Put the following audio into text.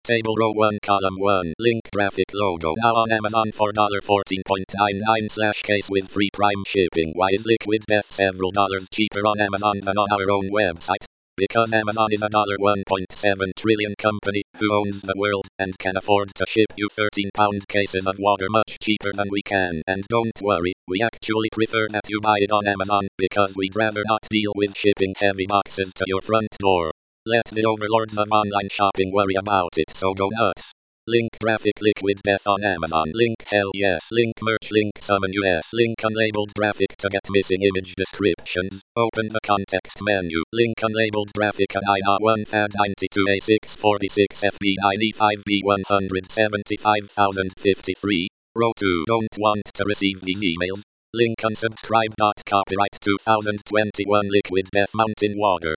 Table row 1 column 1 link graphic logo now on Amazon for $14.99/case with free prime shipping. Why is Liquid Death several dollars cheaper on Amazon than on our own website? Because Amazon is a $1.7 trillion company who owns the world and can afford to ship you 13-pound cases of water much cheaper than we can. And don't worry, we actually prefer that you buy it on Amazon because we'd rather not deal with shipping heavy boxes to your front door. Let the overlords of online shopping worry about it, so go nuts. Link graphic Liquid Death on Amazon. Link hell yes. Link merch. Link summon US. Link unlabeled graphic to get missing image descriptions. Open the context menu. Link unlabeled graphic and INA1 FAD 92A646 FB9 E5B 175,053. Row 2. Don't want to receive these emails. Link unsubscribe. Copyright 2021 Liquid Death Mountain Water.